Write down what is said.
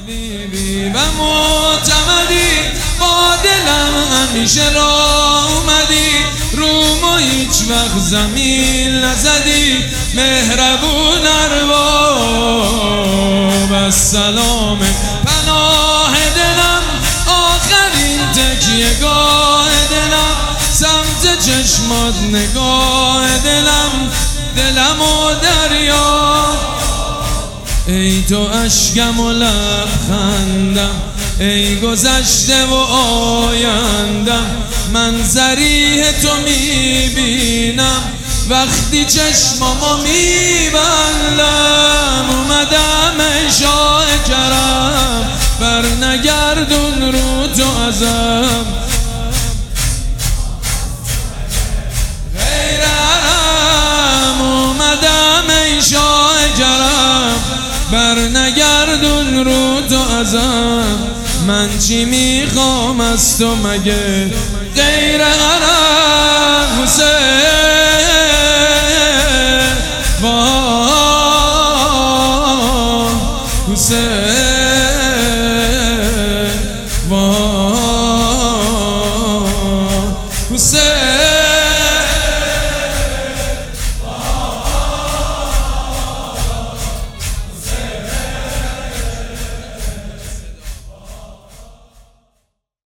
حبیبی و معتمدی، با دلم همیشه راه اومدی، رومو هیچ وقت زمین نزدی، مهربون ارباب السلام پناه دلم، آخرین تکیه‌گاه دلم، سمت چشمات نگاه دلم، دلم و دریا. ای تو اشکم و لبخندم، ای گذشته و آیندم، من ضریح تو میبینم وقتی چشمامو میبندم. اومدم ای شاه کرم، بر نگردون رو تو ازم، غیرم. اومدم ای شاه کرم، بر نگردون رو تو ازم، من چی میخوام از تو مگه غیر غرام.